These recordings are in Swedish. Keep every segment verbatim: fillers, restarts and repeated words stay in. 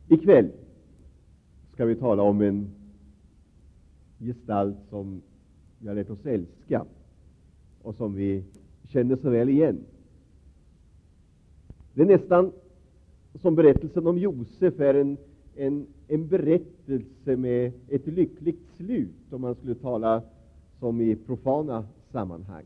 Ikväll ska vi tala om en gestalt som vi har lärt oss älska och som vi känner så väl igen. Det är nästan som berättelsen om Josef är en, en, en berättelse med ett lyckligt slut, om man skulle tala som i profana sammanhang.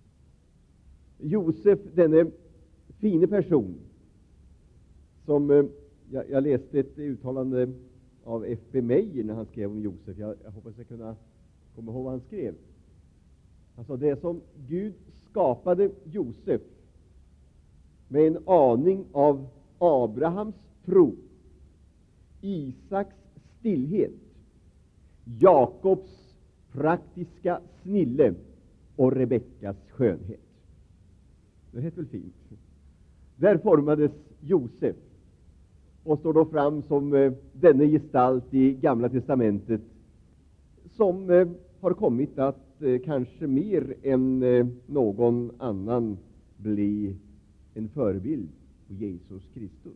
Josef, denne fine person, som jag, jag läste ett uttalande av F B Meyer när han skrev om Josef. Jag, jag hoppas jag kunna komma ihåg vad han skrev. Alltså det som Gud skapade Josef med en aning av Abrahams tro, Isaks stillhet, Jakobs praktiska snille och Rebeckas skönhet. Det heter väl fint. Där formades Josef och står då fram som eh, denne gestalt i Gamla testamentet som eh, har kommit att eh, kanske mer än eh, någon annan bli en förebild på Jesus Kristus.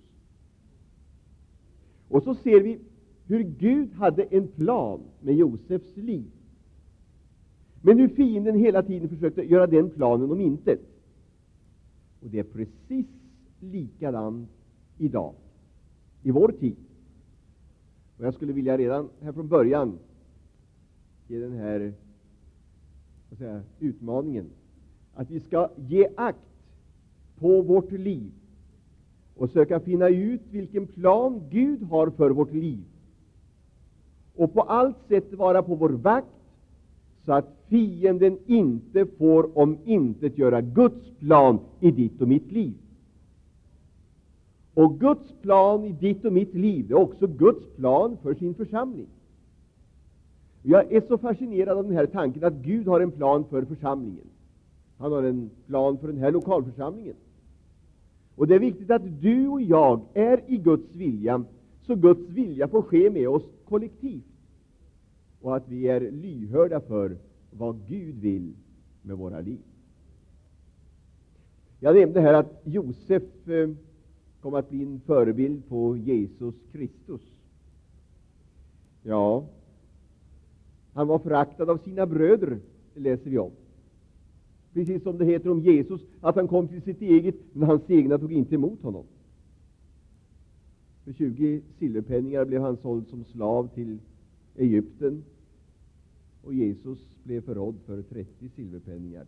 Och så ser vi hur Gud hade en plan med Josefs liv. Men hur fienden hela tiden försökte göra den planen om intet. Och det är precis likadant idag, i vår tid. Och jag skulle vilja redan här från början ge den här vad säga, utmaningen att vi ska ge akt på vårt liv och söka finna ut vilken plan Gud har för vårt liv. Och på allt sätt vara på vår vakt så att fienden inte får om intet göra Guds plan i ditt och mitt liv. Och Guds plan i ditt och mitt liv är också Guds plan för sin församling. Jag är så fascinerad av den här tanken att Gud har en plan för församlingen. Han har en plan för den här lokalförsamlingen. Och det är viktigt att du och jag är i Guds vilja, så Guds vilja får ske med oss kollektivt. Och att vi är lyhörda för vad Gud vill med våra liv. Jag nämnde här att Josef eh, kom att bli en förebild på Jesus Kristus. Ja, han var föraktad av sina bröder, läser vi om. Precis som det heter om Jesus, att han kom till sitt eget, men hans egna tog inte emot honom. För tjugo silverpenningar blev han såld som slav till Egypten, och Jesus blev förrådd för trettio silverpenningar.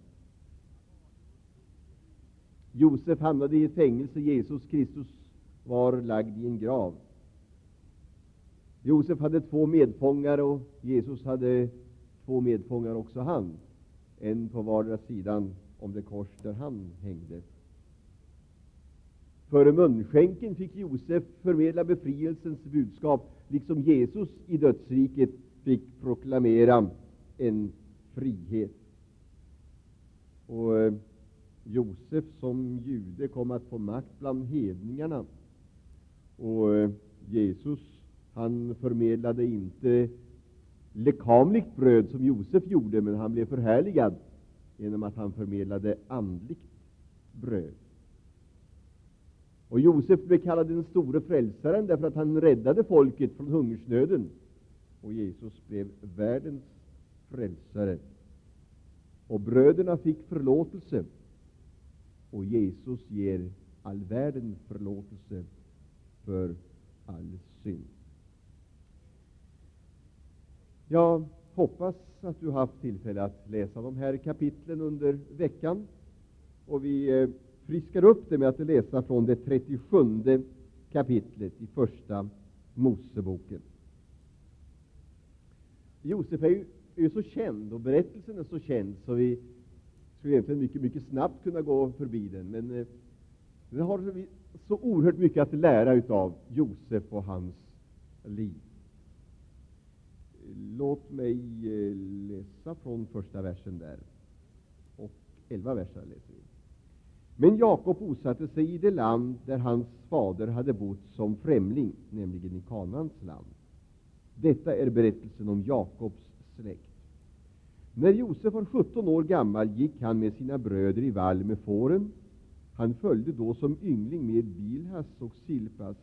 Josef hamnade i fängelse, Jesus Kristus var lagd i en grav. Josef hade två medfångar och Jesus hade två medfångar också han, en på vardera sidan om det kors där han hängde. Före munskänken fick Josef förmedla befrielsens budskap, liksom Jesus i dödsriket fick proklamera en frihet. Och Josef som jude kom att få makt bland hedningarna. Och Jesus, han förmedlade inte lekamligt bröd som Josef gjorde, men han blev förhärligad genom att han förmedlade andligt bröd. Och Josef blev kallad den store frälsaren därför att han räddade folket från hungersnöden. Och Jesus blev världens frälsare. Och bröderna fick förlåtelse. Och Jesus ger all världen förlåtelse för all synd. Jag hoppas att du har haft tillfälle att läsa de här kapitlen under veckan. Och vi friskar upp det med att läsa från det trettiosjunde kapitlet i första Moseboken. Josef är ju, är ju så känd, och berättelsen är så känd, så vi skulle egentligen mycket, mycket snabbt kunna gå förbi den. Men eh, den har vi så oerhört mycket att lära utav Josef och hans liv. Låt mig eh, läsa från första versen där. Och elva verser läser vi. Men Jakob bosatte sig i det land där hans fader hade bott som främling, nämligen i Kanaans land. Detta är berättelsen om Jakobs släkt. När Josef var sjutton år gammal gick han med sina bröder i vall med fåren. Han följde då som yngling med Bilhas och Silpas,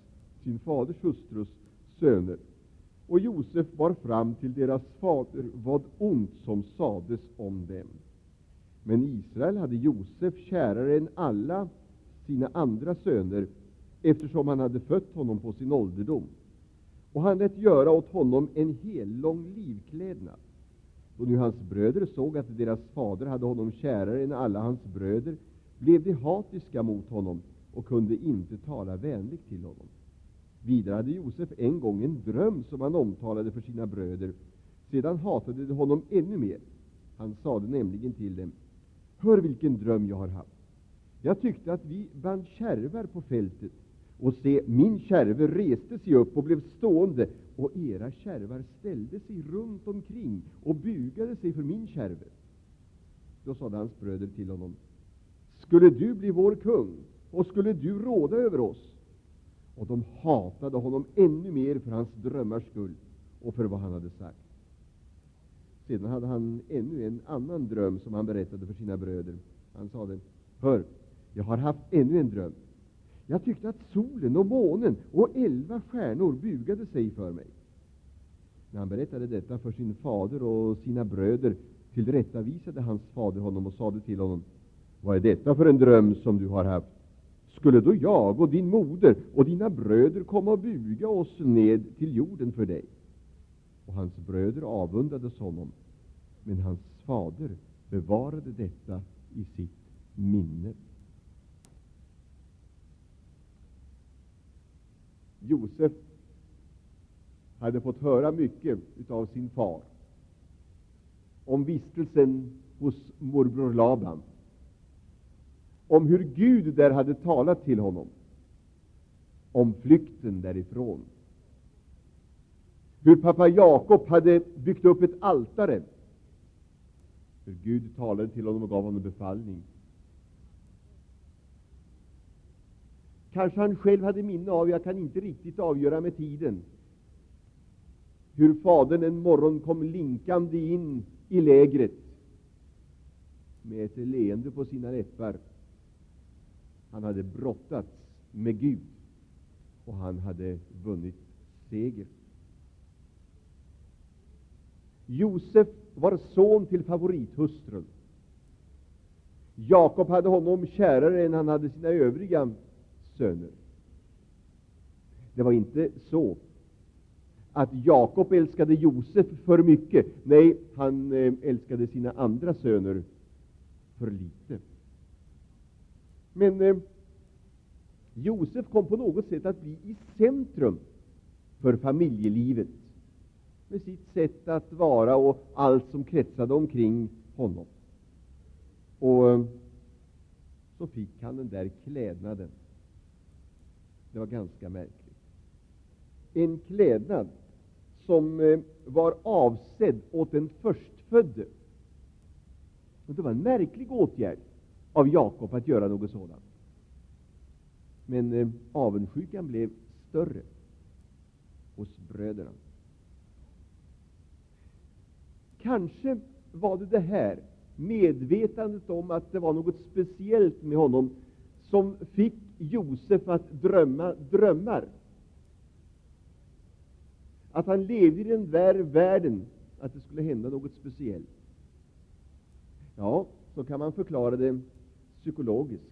sin faders hustrus söner. Och Josef bar fram till deras fader vad ont som sades om dem. Men Israel hade Josef kärare än alla sina andra söner, eftersom han hade fött honom på sin ålderdom. Och han lät göra åt honom en hellång livklädnad. Då nu hans bröder såg att deras fader hade honom kärare än alla hans bröder, blev de hatiska mot honom och kunde inte tala vänligt till honom. Vidare hade Josef en gång en dröm som han omtalade för sina bröder. Sedan hatade de honom ännu mer. Han sade nämligen till dem: hör vilken dröm jag har haft. Jag tyckte att vi band kärvar på fältet, och se, min kärve reste sig upp och blev stående, och era kärvar ställde sig runt omkring och bugade sig för min kärve. Då sade hans bröder till honom: skulle du bli vår kung, och skulle du råda över oss? Och de hatade honom ännu mer för hans drömmars skull och för vad han hade sagt. Sedan hade han ännu en annan dröm som han berättade för sina bröder. Han sade: hör, jag har haft ännu en dröm. Jag tyckte att solen och månen och elva stjärnor bugade sig för mig. När han berättade detta för sin fader och sina bröder, tillrättavisade hans fader honom och sade till honom: vad är detta för en dröm som du har haft? Skulle då jag och din moder och dina bröder komma och buga oss ned till jorden för dig? Och hans bröder avundades honom, men hans fader bevarade detta i sitt minne. Josef hade fått höra mycket av sin far om vistelsen hos morbror Laban, om hur Gud där hade talat till honom, om flykten därifrån, hur pappa Jakob hade byggt upp ett altare, hur Gud talade till honom och gav honom befallning. Kanske han själv hade minne av, jag kan inte riktigt avgöra med tiden, hur fadern en morgon kom linkande in i lägret med ett leende på sina läppar. Han hade brottats med Gud och han hade vunnit seger. Josef var son till favorithustrun. Jakob hade honom kärare än han hade sina övriga söner. Det var inte så att Jakob älskade Josef för mycket. Nej, han älskade sina andra söner för lite. Men eh, Josef kom på något sätt att bli i centrum för familjelivet med sitt sätt att vara och allt som kretsade omkring honom. Och eh, så fick han den där klädnaden. Det var ganska märkligt. En klädnad som eh, var avsedd åt den förstfödde. Och det var en märklig åtgärd av Jakob att göra något sådant. Men eh, avundsjukan blev större hos bröderna. Kanske var det det här medvetandet om att det var något speciellt med honom som fick Josef att drömma drömmar. Att han levde i den där världen, att det skulle hända något speciellt. Ja, så kan man förklara det psykologiskt.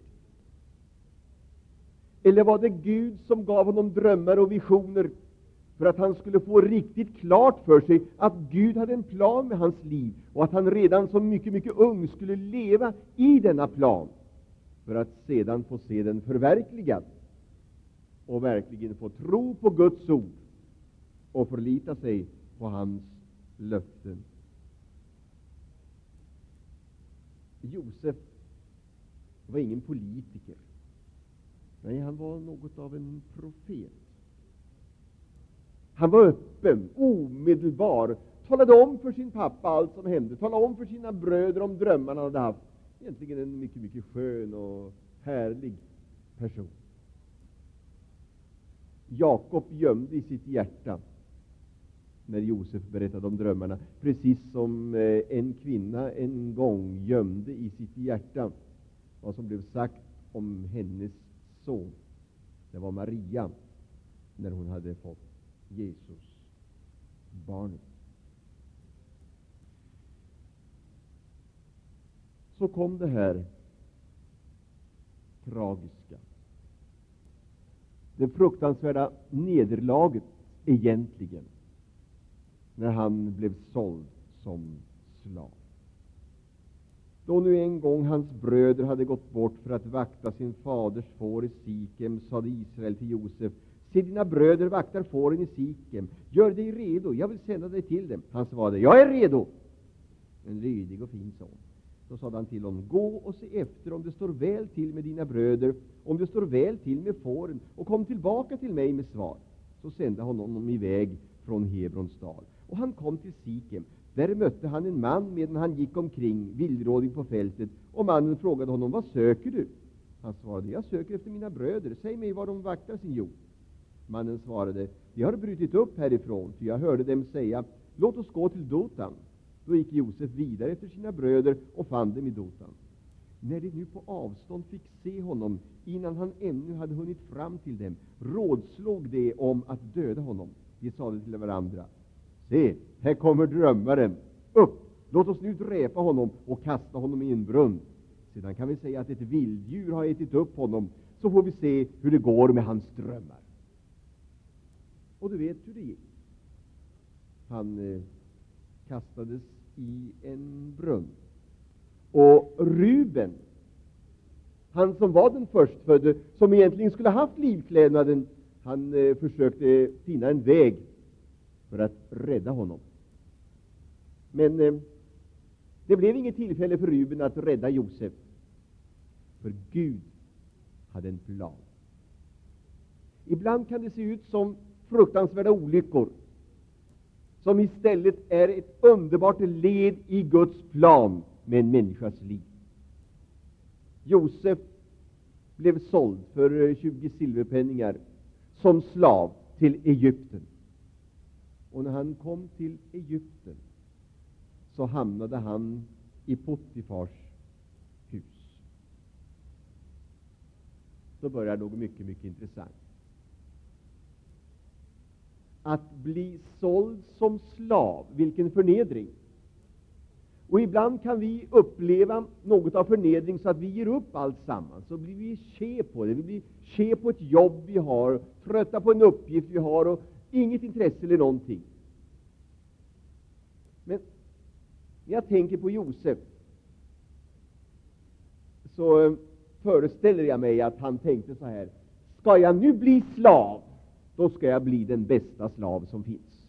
Eller var det Gud som gav honom drömmar och visioner för att han skulle få riktigt klart för sig att Gud hade en plan med hans liv och att han redan som mycket, mycket ung skulle leva i denna plan för att sedan få se den förverkligad och verkligen få tro på Guds ord och förlita sig på hans löften. Josef var ingen politiker. Nej, han var något av en profet. Han var öppen, omedelbar, talade om för sin pappa allt som hände, talade om för sina bröder om drömmarna han hade haft. Egentligen en mycket, mycket skön och härlig person. Jakob gömde i sitt hjärta när Josef berättade om drömmarna, precis som en kvinna en gång gömde i sitt hjärta vad som blev sagt om hennes son. Det var Maria, när hon hade fått Jesus, barnet. Så kom det här tragiska, det fruktansvärda nederlaget egentligen, när han blev såld som slav. Då nu en gång hans bröder hade gått bort för att vakta sin faders får i Sikem, sade Israel till Josef: se, dina bröder vaktar fåren i Sikem. Gör dig redo, jag vill sända dig till dem. Han svarade: jag är redo. En lydig och fin son. Då sade han till honom: gå och se efter om det står väl till med dina bröder, om det står väl till med fåren, och kom tillbaka till mig med svar. Så sände han honom iväg från Hebrons stad. Och han kom till Sikem. Där mötte han en man medan han gick omkring villrådig på fältet, och mannen frågade honom: vad söker du? Han svarade: jag söker efter mina bröder. Säg mig var de vaktar sin jord. Mannen svarade: de har brutit upp härifrån, för jag hörde dem säga: låt oss gå till Dotan. Då gick Josef vidare efter sina bröder och fann dem i Dotan. När de nu på avstånd fick se honom, innan han ännu hade hunnit fram till dem, rådslog de om att döda honom. De sade till varandra: se, här kommer drömmaren. Upp, låt oss nu dräpa honom och kasta honom i en brunn. Sedan kan vi säga att ett vilddjur har ätit upp honom, så får vi se hur det går med hans drömmar. Och du vet hur det gick. Han eh, kastades i en brunn. Och Ruben, han som var den förstfödde, som egentligen skulle ha haft livklädnaden, han eh, försökte finna en väg för att rädda honom. Men eh, det blev inget tillfälle för Ruben att rädda Josef, för Gud hade en plan. Ibland kan det se ut som fruktansvärda olyckor, som istället är ett underbart led i Guds plan med en människas liv. Josef blev såld för tjugo silverpenningar som slav till Egypten. Och när han kom till Egypten så hamnade han i Potifars hus. Så börjar något mycket, mycket intressant. Att bli såld som slav, vilken förnedring. Och ibland kan vi uppleva något av förnedring så att vi ger upp allt samman. Så blir vi tje på det. Vi blir tje på ett jobb vi har, trötta på en uppgift vi har och inget intresse eller någonting. Men när jag tänker på Josef så föreställer jag mig att han tänkte så här: ska jag nu bli slav, då ska jag bli den bästa slav som finns.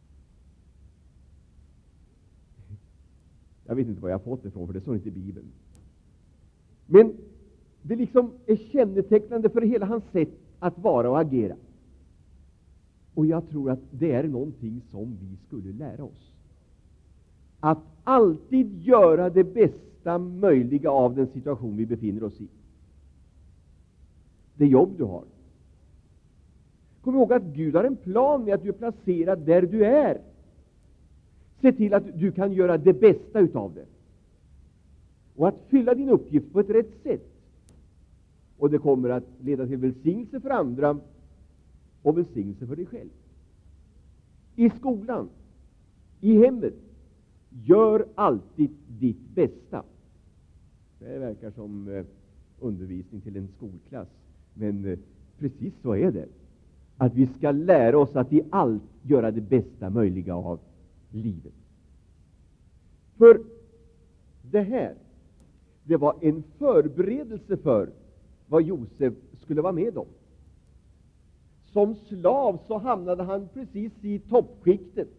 Jag vet inte var jag har fått det ifrån, för det står inte i Bibeln. Men det liksom är kännetecknande för hela hans sätt att vara och agera. Och jag tror att det är någonting som vi skulle lära oss. Att alltid göra det bästa möjliga av den situation vi befinner oss i. Det jobb du har. Kom ihåg att Gud har en plan med att du är placerad där du är. Se till att du kan göra det bästa utav det. Och att fylla din uppgift på ett rätt sätt. Och det kommer att leda till välsignelse för andra och välsignelse för dig själv. I skolan, i hemmet, gör alltid ditt bästa. Det verkar som eh, undervisning till en skolklass, men eh, precis så är det. Att vi ska lära oss att i allt göra det bästa möjliga av livet. För det här, det var en förberedelse för vad Josef skulle vara med om. Som slav så hamnade han precis i toppskiktet.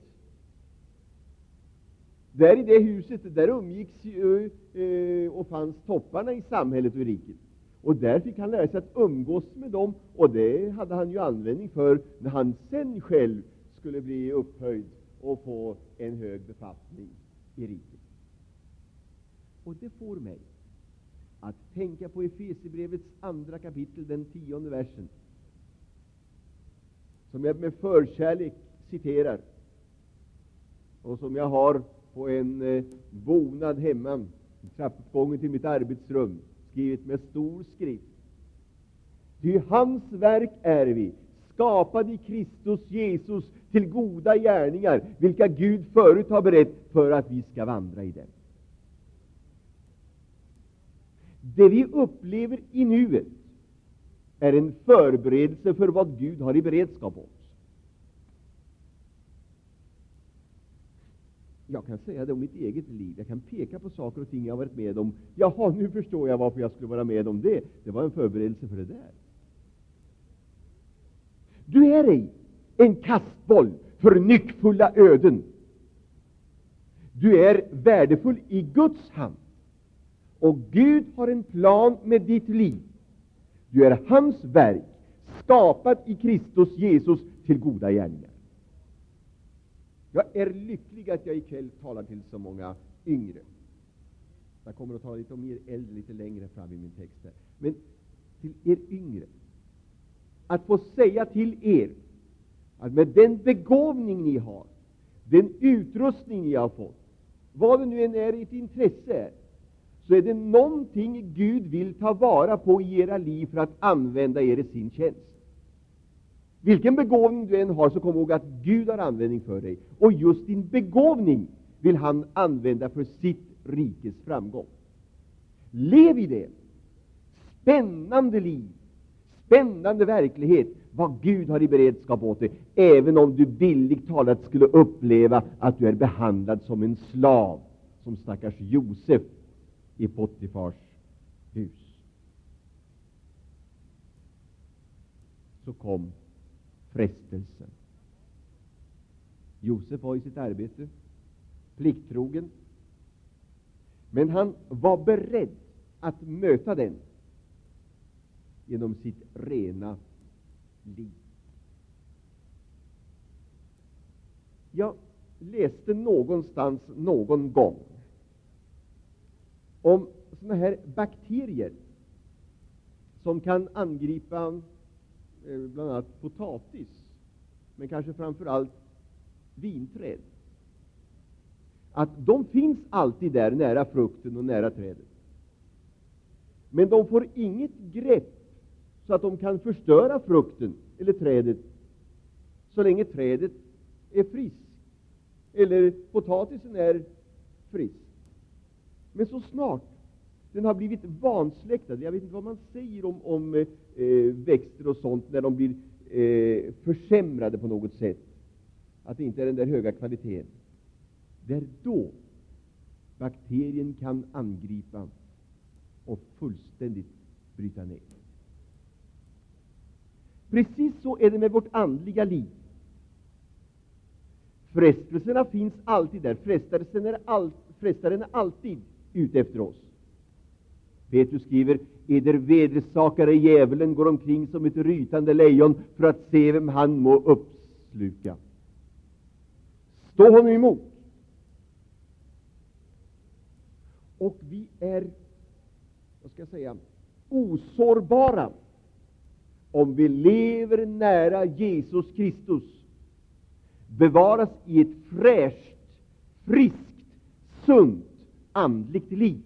Där i det huset, där umgicks och fanns topparna i samhället och i riket. Och där fick han lära sig att umgås med dem, och det hade han ju användning för när han sen själv skulle bli upphöjd och få en hög befattning i riket. Och det får mig att tänka på Efesierbrevets andra kapitel, den tionde versen, som jag med förkärlek citerar och som jag har på en eh, bonad hemma i trappuppgången till mitt arbetsrum, skrivit med stor skrift. Ty hans verk är vi, skapad i Kristus Jesus till goda gärningar, vilka Gud förut har berett för att vi ska vandra i dem. Det vi upplever i nuet är en förberedelse för vad Gud har i beredskap åt oss. Jag kan säga det om mitt eget liv. Jag kan peka på saker och ting jag har varit med om. Jaha, nu förstår jag varför jag skulle vara med om det. Det var en förberedelse för det där. Du är ej en kastboll för nyckfulla öden. Du är värdefull i Guds hand. Och Gud har en plan med ditt liv. Du är hans verk, skapad i Kristus Jesus till goda gärningar. Jag är lycklig att jag ikväll talar till så många yngre. Jag kommer att tala lite om er äldre lite längre fram i min text här. Men till er yngre, att få säga till er att med den begåvning ni har, den utrustning ni har fått, vad det nu än är ert intresse är, så är det någonting Gud vill ta vara på i era liv för att använda er i sin tjänst. Vilken begåvning du än har, så kom ihåg att Gud har användning för dig. Och just din begåvning vill han använda för sitt rikes framgång. Lev i det. Spännande liv. Spännande verklighet. Vad Gud har i beredskap åt dig. Även om du billigt talat skulle uppleva att du är behandlad som en slav. Som stackars Josef i Potifars hus. Så kom frestelsen. Josef var i sitt arbete plikttrogen, men han var beredd att möta den genom sitt rena liv. Jag läste någonstans någon gång om såna här bakterier som kan angripa bland annat potatis, men kanske framför allt vinträd. Att de finns alltid där nära frukten och nära trädet. Men de får inget grepp så att de kan förstöra frukten eller trädet så länge trädet är friskt eller potatisen är frisk. Men så snart den har blivit vansläktad, jag vet inte vad man säger om, om eh, växter och sånt när de blir eh, försämrade på något sätt, att det inte är den där höga kvaliteten, det är då bakterien kan angripa och fullständigt bryta ner. Precis så är det med vårt andliga liv. Frestelserna finns alltid där. Frestaren är, all, frestaren är alltid ute efter oss. Petrus skriver: eder vedersakare djävulen går omkring som ett rytande lejon för att se vem han må uppsluka. Stå honom emot. Och vi är, vad ska jag säga, osårbara om vi lever nära Jesus Kristus, bevaras i ett fräscht, friskt, sunt, andligt liv.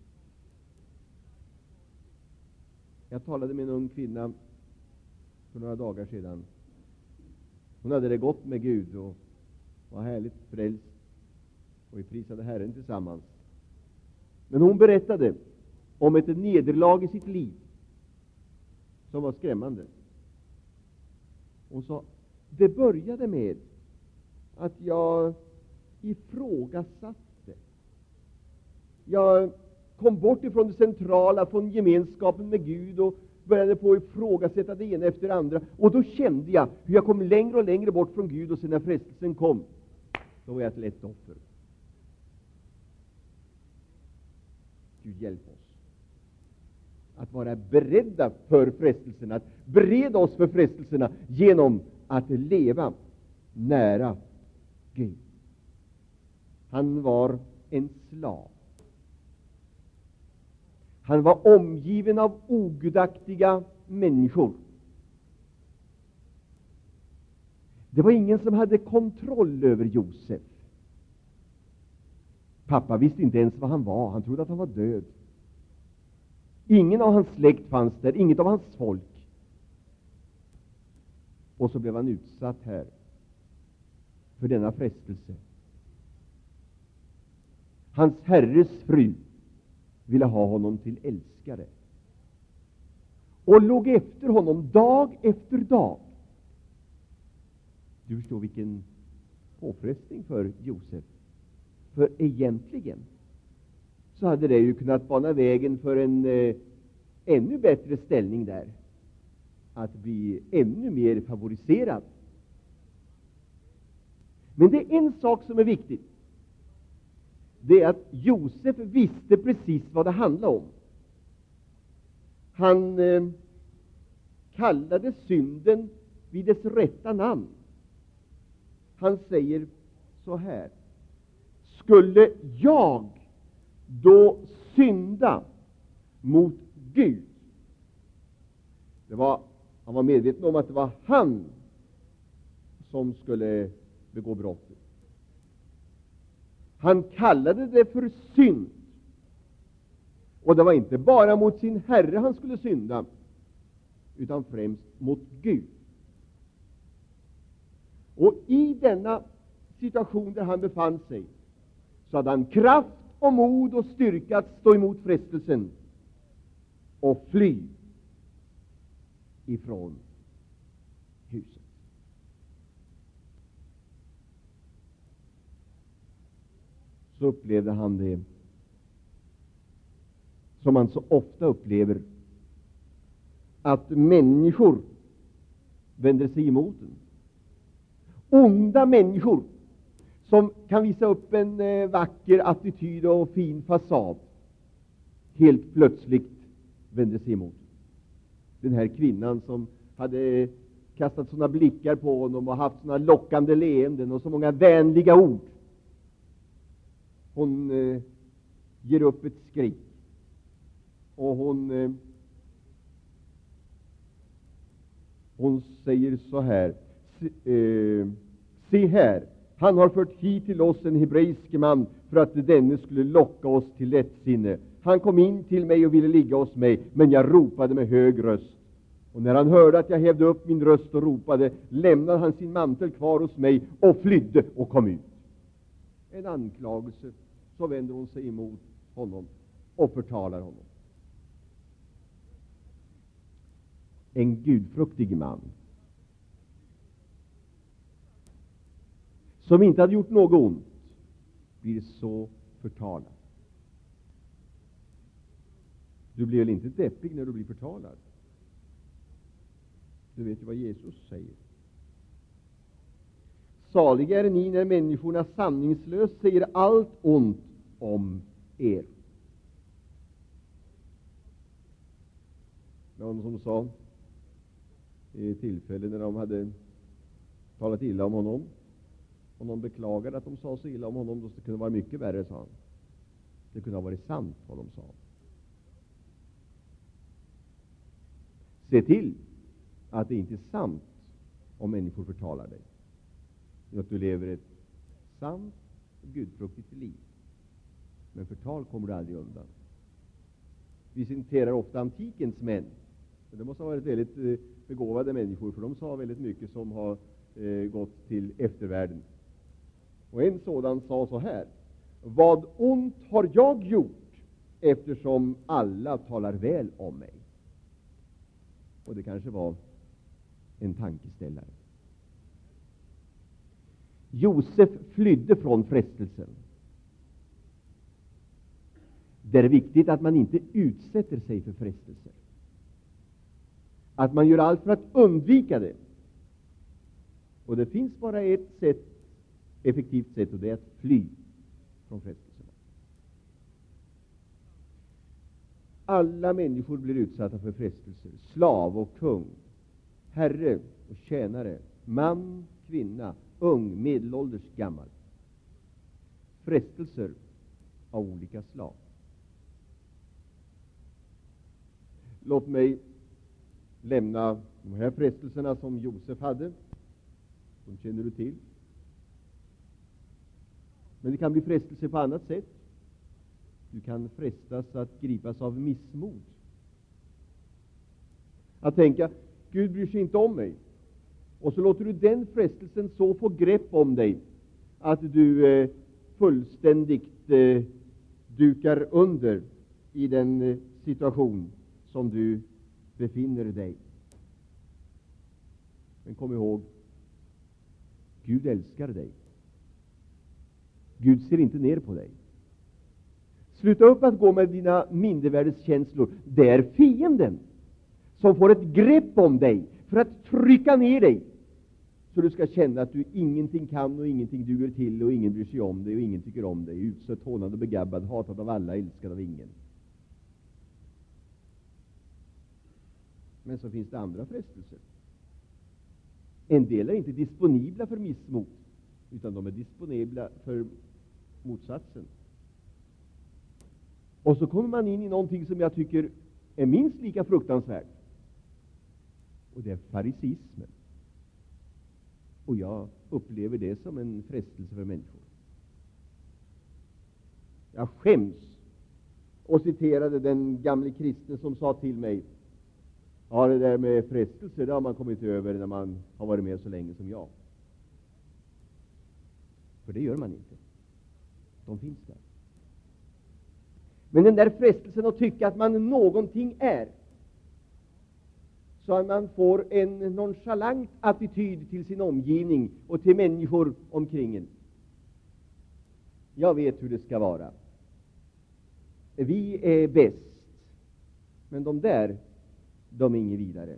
Jag talade med en ung kvinna för några dagar sedan. Hon hade det gott med Gud och var härligt frälst, och vi prisade Herren tillsammans. Men hon berättade om ett nederlag i sitt liv som var skrämmande. Hon sa: det började med att jag ifrågasatte. Jag kom bort ifrån det centrala, från gemenskapen med Gud, och började på att ifrågasätta det ena efter det andra. Och då kände jag hur jag kom längre och längre bort från Gud, och sen när frestelsen kom, då var jag ett lätt offer. Gud hjälp oss att vara beredda för frestelserna, att bereda oss för frestelserna genom att leva nära Gud. Han var en slav. Han var omgiven av ogudaktiga människor. Det var ingen som hade kontroll över Josef. Pappa visste inte ens vad han var. Han trodde att han var död. Ingen av hans släkt fanns där, inget av hans folk. Och så blev han utsatt här för denna frestelse. Hans herres fru ville ha honom till älskare och låg efter honom dag efter dag. Du förstår vilken påfrestning för Josef. För egentligen så hade det ju kunnat bana vägen för en eh, ännu bättre ställning där. Att bli ännu mer favoriserad. Men det är en sak som är viktig. Det är att Josef visste precis vad det handlade om. Han eh, kallade synden vid dess rätta namn. Han säger så här: skulle jag då synda mot Gud? Det var, han var medveten om att det var han som skulle begå brottet. Han kallade det för synd. Och det var inte bara mot sin herre han skulle synda, utan främst mot Gud. Och i denna situation där han befann sig, så hade han kraft och mod och styrka att stå emot frestelsen och fly ifrån huset. Så upplevde han det som man så ofta upplever, att människor vänder sig emot en. Onda människor som kan visa upp en eh, vacker attityd och fin fasad, helt plötsligt vänder sig emot. Den här kvinnan som hade kastat sådana blickar på honom och haft sådana lockande leenden och så många vänliga ord, hon eh, ger upp ett skrik och hon eh, hon säger så här: se, eh, se här, han har fört hit till oss en hebreisk man för att denne skulle locka oss till lättsinne. Han kom in till mig och ville ligga hos mig, men jag ropade med hög röst. Och när han hörde att jag hävde upp min röst och ropade, lämnade han sin mantel kvar hos mig och flydde och kom ut. En anklagelse, så vänder hon sig emot honom och förtalar honom. En gudfruktig man som inte hade gjort något ont blir så förtalad. Du blir väl inte deppig när du blir förtalad? Du vet ju vad Jesus säger. Saliga är ni när människorna sanningslöst säger allt ont om er. Någon som sa i tillfälle när de hade talat illa om honom, och någon beklagade att de sa så illa om honom, då det kunde vara mycket värre, sa han. Det kunde ha varit sant vad de sa. Se till att det inte är sant om människor förtalar dig, utan att du lever ett sant och gudfruktigt liv. Men förtal kommer du aldrig undan. Vi citerar ofta antikens män. Det måste ha varit väldigt begåvade människor, för de sa väldigt mycket som har eh, gått till eftervärlden. Och en sådan sa så här: vad ont har jag gjort, eftersom alla talar väl om mig? Och det kanske var en tankeställare. Josef flydde från frestelsen. Det är viktigt att man inte utsätter sig för frestelser. Att man gör allt för att undvika det. Och det finns bara ett sätt, effektivt sätt, och det är att fly från frestelserna. Alla människor blir utsatta för frestelser. Slav och kung, herre och tjänare, man, kvinna, ung, medelålders, gammal. Frestelser av olika slag. Låt mig lämna de här frestelserna som Josef hade. De känner du till. Men det kan bli frestelser på annat sätt. Du kan frestas att gripas av missmod. Att tänka, Gud bryr sig inte om mig. Och så låter du den frestelsen så få grepp om dig att du eh, fullständigt eh, dukar under i den eh, situation som du befinner dig. Men kom ihåg, Gud älskar dig. Gud ser inte ner på dig. Sluta upp att gå med dina mindervärdeskänslor. Det är fienden som får ett grepp om dig för att trycka ner dig, så du ska känna att du ingenting kan och ingenting duger till och ingen bryr sig om dig och ingen tycker om dig. Utstött, hånad och begabbad, hatad av alla, älskad av ingen. Men så finns det andra frestelser. En del är inte disponibla för missmod, utan de är disponibla för motsatsen. Och så kommer man in i någonting som jag tycker är minst lika fruktansvärt. Och det är farisismen. Och jag upplever det som en frestelse för människor. Jag skäms och citerade den gamle kristne som sa till mig: ja, det där med frestelser, det har man kommit över när man har varit med så länge som jag. För det gör man inte. De finns där. Men den där frestelsen att tycka att man någonting är, så att man får en nonchalant attityd till sin omgivning och till människor omkring en. Jag vet hur det ska vara. Vi är bäst. Men de där, de är inget vidare.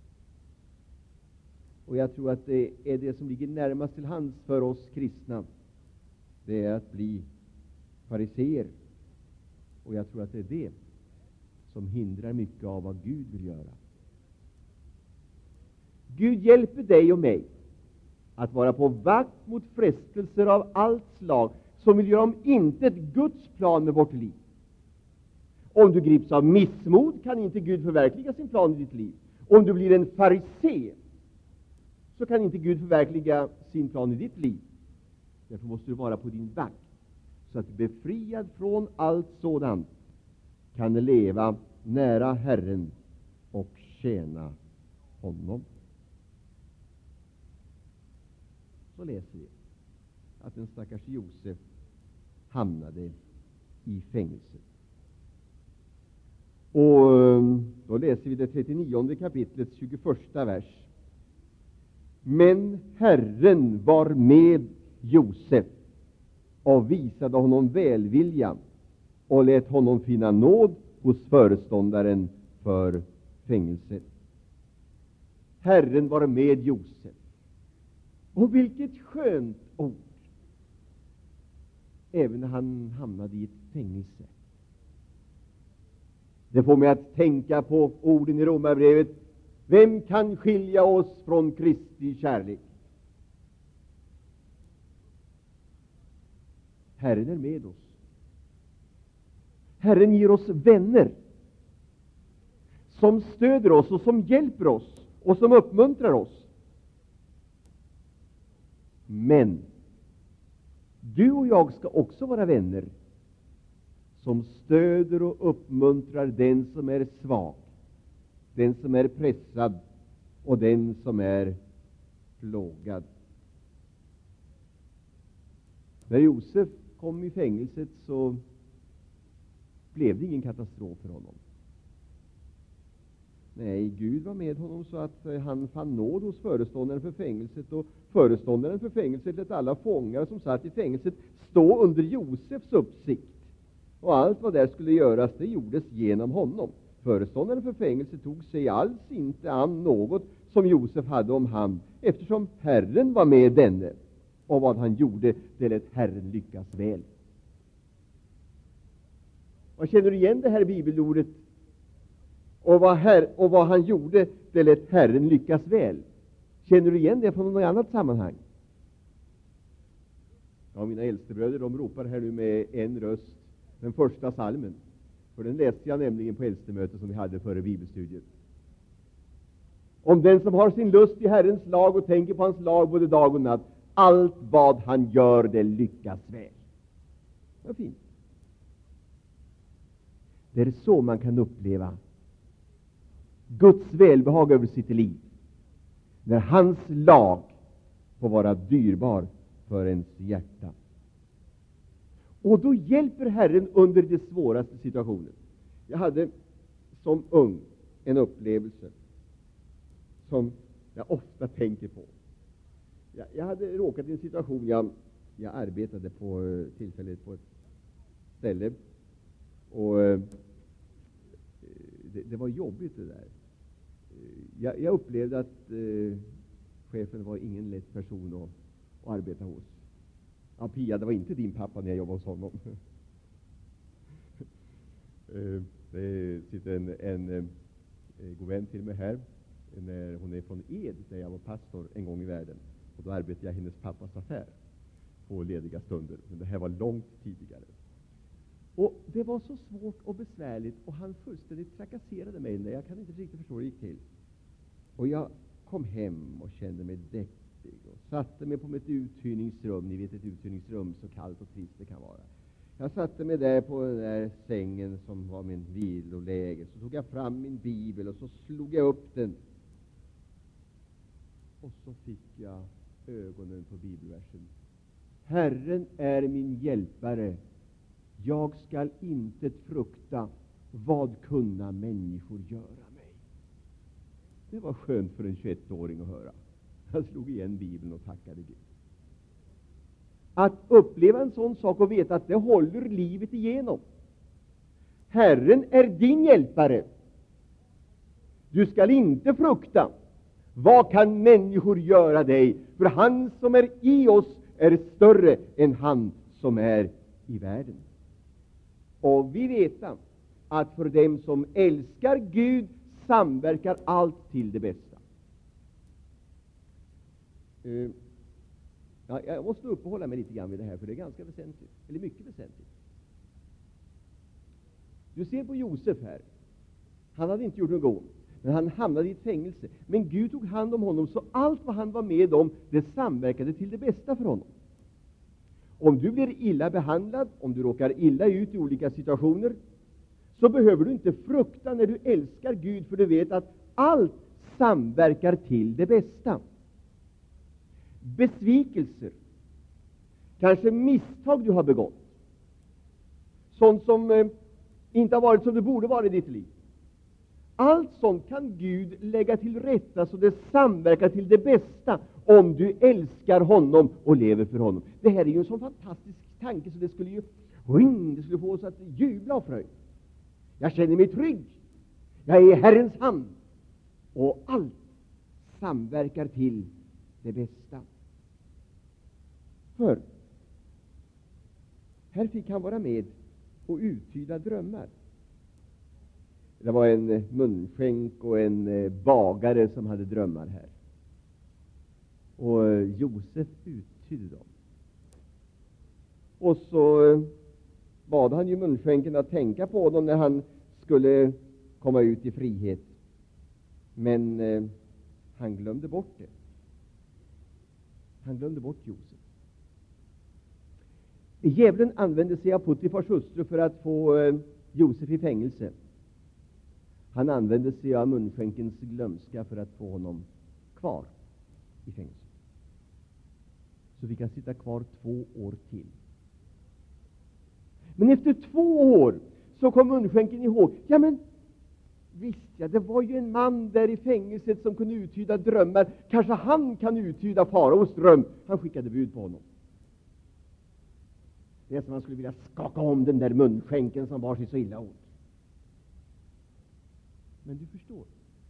Och jag tror att det är det som ligger närmast till hands för oss kristna. Det är att bli fariseer. Och jag tror att det är det som hindrar mycket av vad Gud vill göra. Gud hjälper dig och mig att vara på vakt mot frestelser av allt slag som vill göra om intet Guds plan med vårt liv. Om du grips av missmod kan inte Gud förverkliga sin plan i ditt liv. Om du blir en farisé så kan inte Gud förverkliga sin plan i ditt liv. Därför måste du vara på din vakt, så att du befriad från allt sådant kan leva nära Herren och tjäna honom. Så läser vi att den stackars Josef hamnade i fängelse. Och då läser vi det trettionionde kapitlets tjugoförsta vers. Men Herren var med Josef och visade honom välvilja och lät honom finna nåd hos föreståndaren för fängelset. Herren var med Josef. Och vilket skönt ord! Även när han hamnade i ett fängelse. Det får mig att tänka på orden i Romarbrevet: vem kan skilja oss från Kristi kärlek? Herren är med oss. Herren ger oss vänner som stöder oss och som hjälper oss och som uppmuntrar oss. Men du och jag ska också vara vänner som stöder och uppmuntrar den som är svag, den som är pressad och den som är plågad. När Josef kom i fängelset så blev det ingen katastrof för honom. Nej, Gud var med honom så att han fann nåd hos föreståndaren för fängelset, och föreståndaren för fängelset lät alla fångar som satt i fängelset stå under Josefs uppsikt. Och allt vad där skulle göras, det gjordes genom honom. Föreståndaren för fängelset tog sig alls inte an något som Josef hade om hand, eftersom Herren var med denne. Och vad han gjorde, det lät Herren lyckas väl. Och känner du igen det här bibelordet? Och vad, her, och vad han gjorde, det lät Herren lyckas väl. Känner du igen det från något annat sammanhang? Ja, mina äldstebröder, de ropar här nu med en röst den första salmen. För den läste jag nämligen på äldstemötet som vi hade före bibelstudiet. Om den som har sin lust i Herrens lag och tänker på hans lag både dag och natt, allt vad han gör, det lyckas väl. Vad fint. Det är så man kan uppleva Guds välbehag över sitt liv. när hans lag får vara dyrbar för ens hjärta. Och då hjälper Herren under de svåraste situationer. Jag hade som ung en upplevelse som jag ofta tänker på. Jag, jag hade råkat i en situation, jag, jag arbetade på tillfället på ett ställe, och eh, det, det var jobbigt det där. Jag, jag upplevde att eh, chefen var ingen lätt person att, att arbeta hos. Ja, Pia, det var inte din pappa när jag jobbade hos honom. eh, det sitter en, en eh, god vän till mig här. När hon är från Ed, där jag var pastor en gång i världen. Och då arbetade jag i hennes pappas affär på lediga stunder. Men det här var långt tidigare. Och det var så svårt och besvärligt, och han fullständigt trakasserade mig. Jag kan inte riktigt förstå hur det gick till. Och jag kom hem och kände mig däktig och satte mig på mitt uthyrningsrum. Ni vet, ett uthyrningsrum, så kallt och trist det kan vara. Jag satte mig där på den där sängen som var min viloläge. Så tog jag fram min bibel och så slog jag upp den. Och så fick jag ögonen på bibelversen. Herren är min hjälpare. Jag skall inte frukta, vad kunna människor göra mig. Det var skönt för en tjugoettåring att höra. Jag slog igen Bibeln och tackade Gud. Att uppleva en sån sak och veta att det håller livet igenom. Herren är din hjälpare. Du skall inte frukta. Vad kan människor göra dig? För han som är i oss är större än han som är i världen. Och vi vet att för dem som älskar Gud samverkar allt till det bästa. Uh, ja, jag måste uppehålla mig lite grann vid det här, för det är ganska väsentligt, eller mycket väsentligt. Du ser på Josef här. Han hade inte gjort något ont, men han hamnade i ett fängelse. Men Gud tog hand om honom, så allt vad han var med om, det samverkade till det bästa för honom. Om du blir illa behandlad, om du råkar illa ut i olika situationer, så behöver du inte frukta när du älskar Gud, för du vet att allt samverkar till det bästa. Besvikelser, kanske misstag du har begått, sånt som eh, inte har varit som det borde vara i ditt liv. Allt sånt kan Gud lägga till rätta så det samverkar till det bästa om du älskar honom och lever för honom. Det här är ju en sån fantastisk tanke så det skulle ju ring, det skulle få oss att jubla och fröjd. Jag känner mig trygg. Jag är i Herrens hand. Och allt samverkar till det bästa. För här fick han vara med och uttyda drömmar. Det var en munskänk och en bagare som hade drömmar här. Och Josef uttydde dem. Och så bad han ju munskänken att tänka på dem när han skulle komma ut i frihet. Men eh, han glömde bort det. Han glömde bort Josef. Djävulen använde sig av Puttifars hustru för att få eh, Josef i fängelse. Han använde sig av munskänkens glömska för att få honom kvar i fängelse. Så fick han sitta kvar två år till. Men efter två år så kom munskänken ihåg. Ja, men visst, ja, det var ju en man där i fängelset som kunde uttyda drömmar. Kanske han kan uttyda faraos dröm. Han skickade bud på honom. Det är som man skulle vilja skaka om den där munskänken som var sig så illa åt. Men du förstår,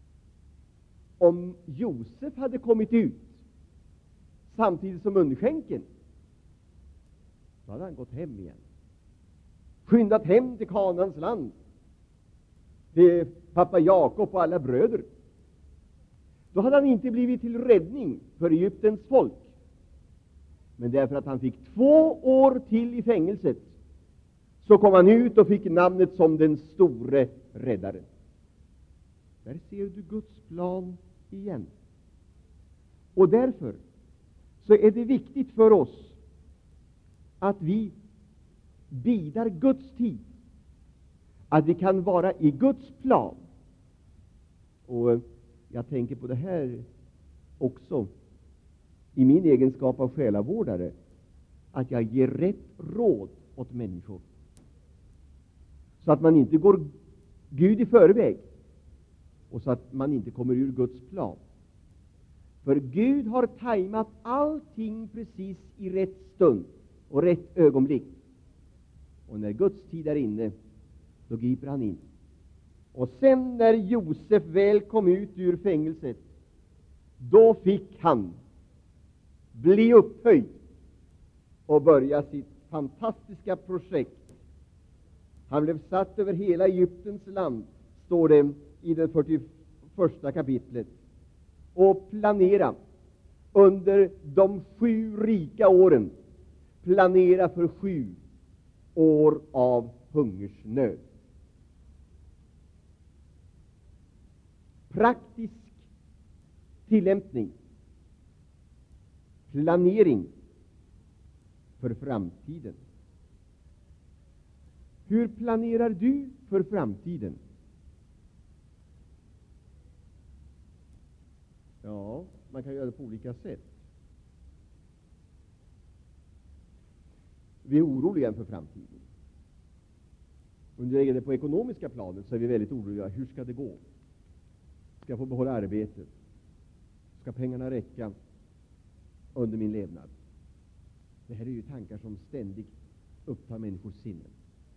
om Josef hade kommit ut samtidigt som munskänken, så hade han gått hem igen. Skyndat hem till Kanaans land, till pappa Jakob och alla bröder. Då hade han inte blivit till räddning för Egyptens folk. Men därför att han fick två år till i fängelset, så kom han ut och fick namnet som den store räddaren. Där ser du Guds plan igen. Och därför så är det viktigt för oss att vi bidar Guds tid. Att vi kan vara i Guds plan. Och jag tänker på det här också i min egenskap av själavårdare att jag ger rätt råd åt människor. Så att man inte går Gud i förväg och så att man inte kommer ur Guds plan. För Gud har tajmat allting precis i rätt stund och rätt ögonblick. Och när Guds tid är inne, då griper han in. Och sen när Josef väl kom ut ur fängelset, då fick han bli upphöjd och börja sitt fantastiska projekt. Han blev satt över hela Egyptens land, står det i det fyrtioförsta kapitlet, och planera under de sju rika åren, planera för sju år av hungersnöd. Praktisk tillämpning, planering för framtiden. Hur planerar du för framtiden? Ja, man kan göra det på olika sätt. Vi är oroliga för framtiden. Under det på ekonomiska planet så är vi väldigt oroliga. Hur ska det gå? Ska jag få behålla arbetet? Ska pengarna räcka under min levnad? Det här är ju tankar som ständigt upptar människors sinnen.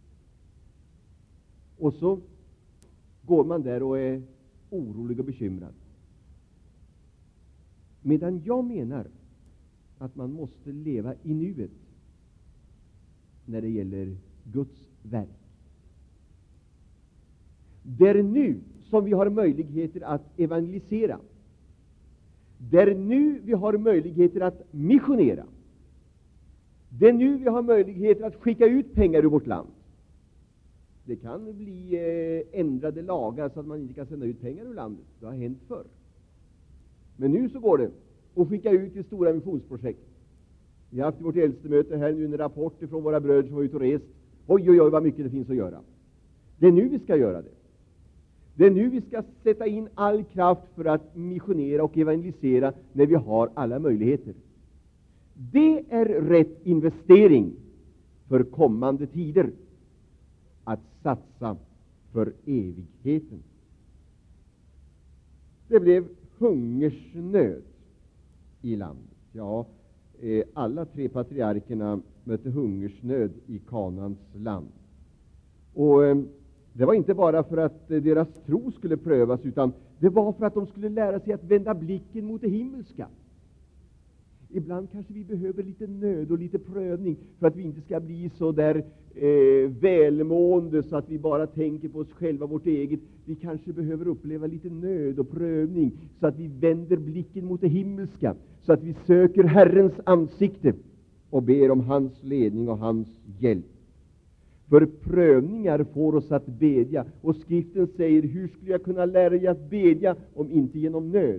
Och så går man där och är orolig och bekymrad. Medan jag menar att man måste leva i nuet när det gäller Guds verk. Det är nu som vi har möjligheter att evangelisera. Det är nu vi har möjligheter att missionera. Det är nu vi har möjligheter att skicka ut pengar ur vårt land. Det kan bli eh, ändrade lagar så att man inte kan sända ut pengar ur landet. Det har hänt förr. Men nu så går det att skicka ut i stora missionsprojekt. Vi har haft i vårt äldste möte här nu en rapport från våra bröder som var ute och rest. Oj, oj, oj, vad mycket det finns att göra. Det är nu vi ska göra det. Det är nu vi ska sätta in all kraft för att missionera och evangelisera när vi har alla möjligheter. Det är rätt investering för kommande tider. Att satsa för evigheten. Det blev hungersnöd i landet. Ja, eh, alla tre patriarkerna mötte hungersnöd i Kanaans land. Och eh, det var inte bara för att eh, deras tro skulle prövas, utan det var för att de skulle lära sig att vända blicken mot det himmelska. Ibland kanske vi behöver lite nöd och lite prövning för att vi inte ska bli så där eh, välmående så att vi bara tänker på oss själva, vårt eget. Vi kanske behöver uppleva lite nöd och prövning så att vi vänder blicken mot det himmelska, så att vi söker Herrens ansikte och ber om hans ledning och hans hjälp. För prövningar får oss att bedja, och skriften säger: hur skulle jag kunna lära dig att bedja om inte genom nöd?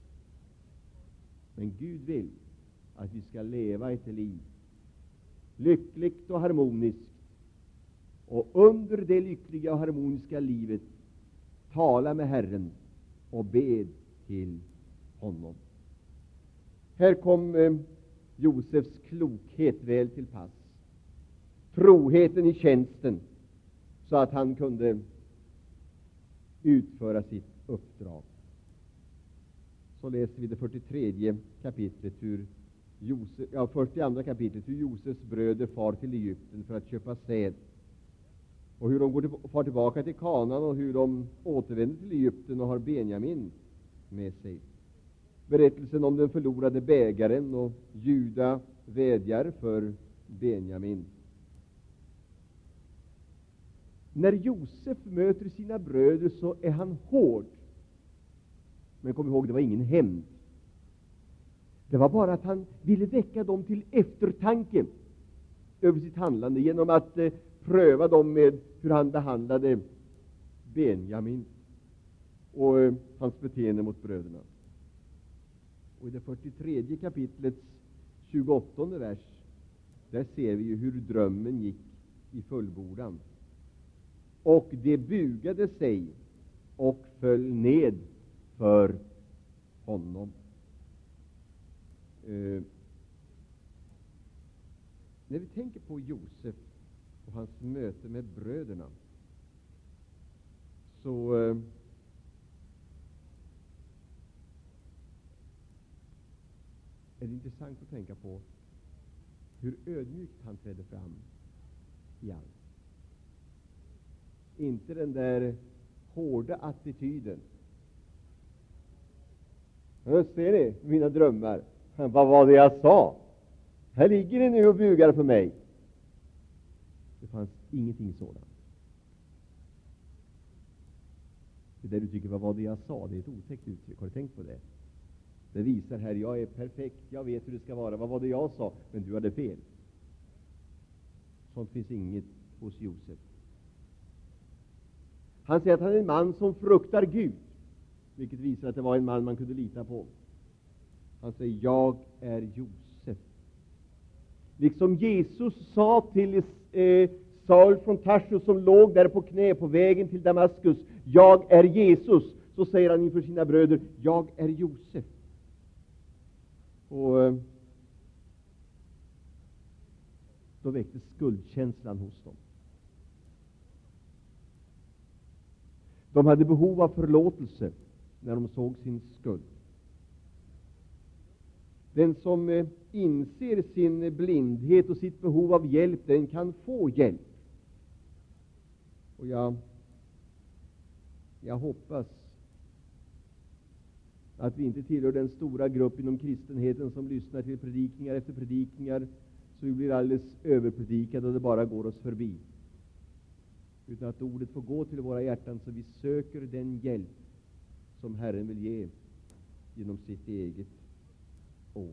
Men Gud vill att vi ska leva ett liv lyckligt och harmoniskt, och under det lyckliga och harmoniska livet tala med Herren och bed till honom. Här kom eh, Josefs klokhet väl till pass, troheten i tjänsten, så att han kunde utföra sitt uppdrag. Så läser vi det fyrtiotredje kapitlet ur Josef, ja, fyrtioandra kapitlet, hur Josefs bröder far till Egypten för att köpa säd, och hur de går till, far tillbaka till Kanaan, och hur de återvänder till Egypten och har Benjamin med sig. Berättelsen om den förlorade bägaren, och Juda vädjar för Benjamin. När Josef möter sina bröder så är han hård. Men kom ihåg, det var ingen hämnd. Det var bara att han ville väcka dem till eftertanke över sitt handlande genom att eh, pröva dem med hur han behandlade Benjamin och eh, hans beteende mot bröderna. Och i det fyrtiotredje kapitlets tjugoåttonde vers, där ser vi ju hur drömmen gick i fullbordan. Och det bugade sig och föll ned för honom. Eh, när vi tänker på Josef och hans möte med bröderna, så eh, är det intressant att tänka på hur ödmjukt han trädde fram i allt. Inte den där hårda attityden. Nu ser ni mina drömmar. Vad var det jag sa? Här ligger ni nu och bugar för mig. Det fanns ingenting sådant. Det där du tycker, vad var det jag sa? Det är ett otäckt uttryck. Har du tänkt på det? Det visar här, jag är perfekt, jag vet hur det ska vara. Vad var det jag sa? Men du hade fel. Sånt finns inget hos Josef. Han säger att han är en man som fruktar Gud, vilket visar att det var en man man kunde lita på. Han säger, jag är Josef. Liksom Jesus sa till eh, Saul från Tarsus som låg där på knä på vägen till Damaskus, jag är Jesus, så säger han inför sina bröder, jag är Josef. Och eh, då väcktes skuldkänslan hos dem. De hade behov av förlåtelse när de såg sin skuld. Den som eh, inser sin blindhet och sitt behov av hjälp, den kan få hjälp. Och jag, jag hoppas att vi inte tillhör den stora grupp inom kristenheten som lyssnar till predikningar efter predikningar, så vi blir alldeles överpredikade och det bara går oss förbi. Utan att ordet får gå till våra hjärtan så vi söker den hjälp som Herren vill ge genom sitt eget ord.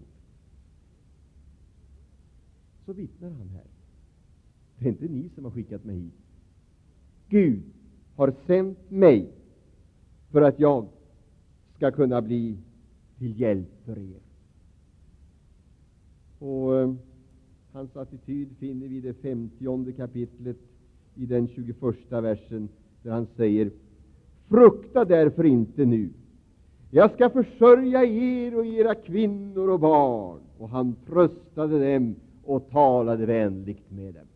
Så vittnar han här. Det är inte ni som har skickat mig hit. Gud har sänt mig för att jag ska kunna bli till hjälp för er. Och eh, hans attityd finner vi i det femtionde kapitlet i den tjugoförsta versen, där han säger, frukta därför inte nu. Jag ska försörja er och era kvinnor och barn. Och han tröstade dem och talade vänligt med dem.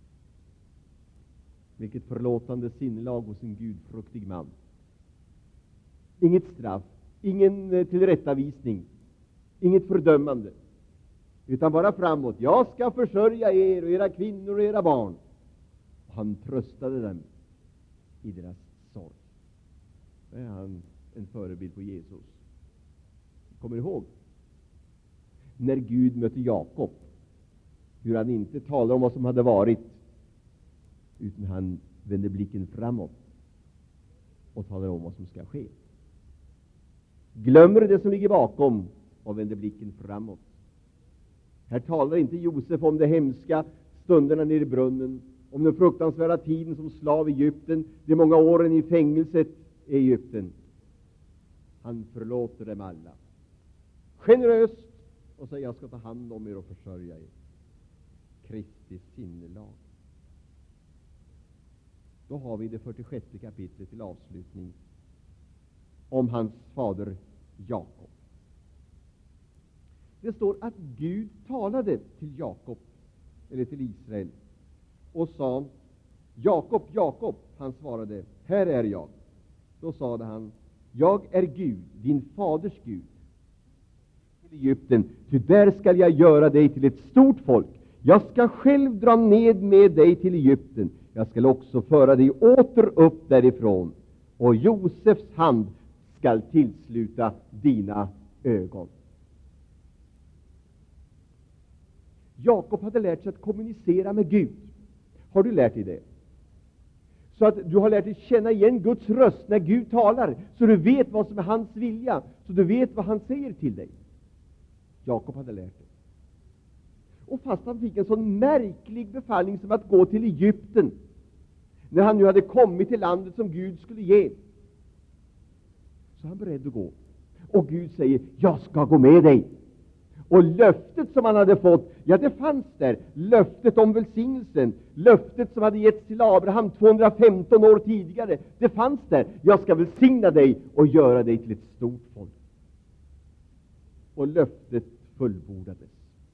Vilket förlåtande sinnelag hos en gudfruktig man. Inget straff, ingen tillrättavisning, inget fördömande, utan bara framåt. Jag ska försörja er och era kvinnor och era barn. Och han tröstade dem i deras sorg. Det är han en förebild på Jesus. Kommer ihåg när Gud mötte Jakob, hur han inte talar om vad som hade varit, utan han vände blicken framåt och talar om vad som ska ske. Glömmer det som ligger bakom och vänder blicken framåt. Här talar inte Josef om de hemska stunderna nere i brunnen, om den fruktansvärda tiden som slav i Egypten, de många åren i fängelset i Egypten. Han förlåter dem alla generöst och säger, jag ska ta hand om er och försörja er. Kristi sinnelag. Då har vi det fyrtiosjätte kapitlet till avslutning om hans fader Jakob. Det står att Gud talade till Jakob, eller till Israel, och sa, Jakob, Jakob. Han svarade, här är jag. Då sade han, jag är Gud, din faders Gud. Till Egypten, ty där skall jag göra dig till ett stort folk. Jag ska själv dra ned med dig till Egypten. Jag skall också föra dig åter upp därifrån. Och Josefs hand skall tillsluta dina ögon. Jakob hade lärt sig att kommunicera med Gud. Har du lärt dig det? Så att du har lärt dig känna igen Guds röst när Gud talar, så du vet vad som är hans vilja, så du vet vad han säger till dig. Jakob hade lärt det. Och fast han fick en sån märklig befallning som att gå till Egypten, när han nu hade kommit till landet som Gud skulle ge, så är han beredd att gå. Och Gud säger, jag ska gå med dig. Och löftet som han hade fått, ja, det fanns där. Löftet om välsignelsen, löftet som hade getts till Abraham tvåhundrafemton år tidigare, det fanns där. Jag ska välsigna dig och göra dig till ett stort folk. Och löftet fullbordades.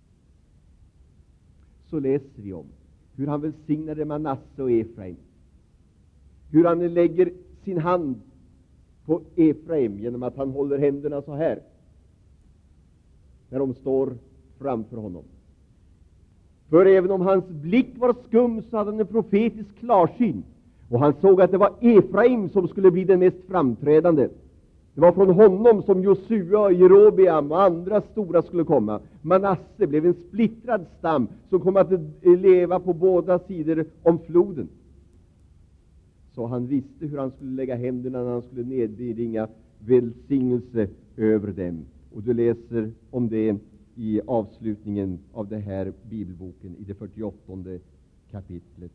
Så läser vi om hur han välsignade Manasse och Efraim. Hur han lägger sin hand på Efraim genom att han håller händerna så här när de står framför honom. För även om hans blick var skum så hade han en profetisk klarsyn. Och han såg att det var Efraim som skulle bli den mest framträdande. Det var från honom som Josua, Jerobeam och andra stora skulle komma. Manasse blev en splittrad stam som kom att leva på båda sidor om floden. Så han visste hur han skulle lägga händerna när han skulle nedbringa välsignelse över dem. Och du läser om det i avslutningen av det här bibelboken i det fyrtioåttonde kapitlet.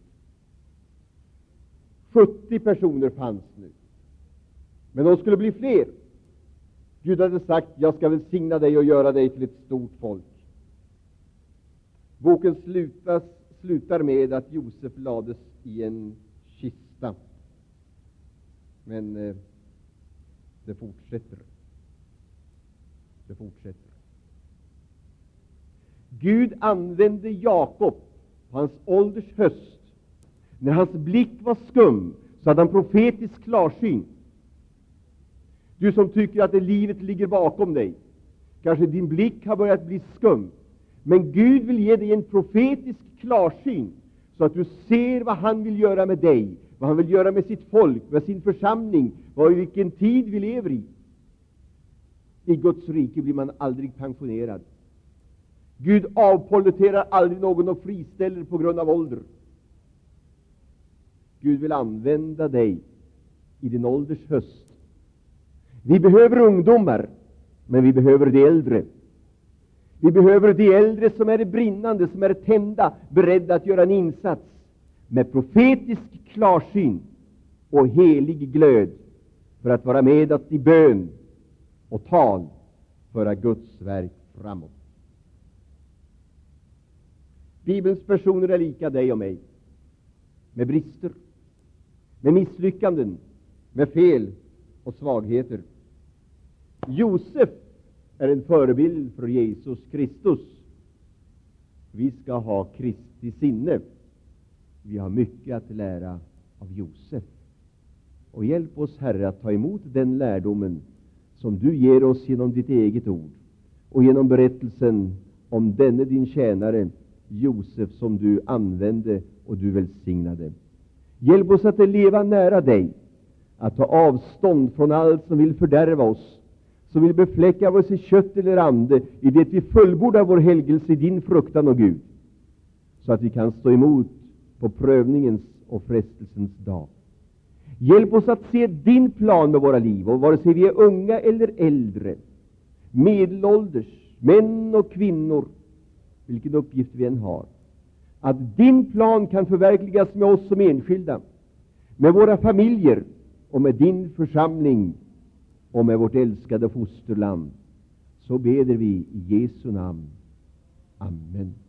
sjuttio personer fanns nu. Men de skulle bli fler. Gud hade sagt, jag ska välsigna dig och göra dig till ett stort folk. Boken slutas, slutar med att Josef lades i en kista. Men eh, det fortsätter. Det fortsätter. Gud använde Jakob på hans ålders höst. När hans blick var skum så hade han profetisk klarsyn. Du som tycker att det livet ligger bakom dig, kanske din blick har börjat bli skum. Men Gud vill ge dig en profetisk klarsyn så att du ser vad han vill göra med dig, vad han vill göra med sitt folk, med sin församling, vad i vilken tid vi lever i. I Guds rike blir man aldrig pensionerad. Gud avpolletterar aldrig någon och friställer på grund av ålder. Gud vill använda dig i din ålders höst. Vi behöver ungdomar, men vi behöver de äldre. Vi behöver de äldre som är brinnande, som är tända, beredda att göra en insats med profetisk klarsyn och helig glöd för att vara med att i bön och tal föra Guds verk framåt. Bibelns personer är lika dig och mig, med brister, med misslyckanden, med fel och svagheter. Josef är en förebild för Jesus Kristus. Vi ska ha Kristi sinne. Vi har mycket att lära av Josef. Och hjälp oss, Herre, att ta emot den lärdomen som du ger oss genom ditt eget ord och genom berättelsen om denne din tjänare Josef som du använde och du välsignade. Hjälp oss att leva nära dig, att ta avstånd från allt som vill fördärva oss, som vill befläcka oss i kött eller ande, i det vi fullbordar vår helgelse i din fruktan och Gud, så att vi kan stå emot på prövningens och frestelsens dag. Hjälp oss att se din plan med våra liv, och vare sig vi är unga eller äldre, medelålders, män och kvinnor, vilken uppgift vi än har, att din plan kan förverkligas med oss som enskilda, med våra familjer och med din församling och med vårt älskade fosterland. Så beder vi i Jesu namn. Amen.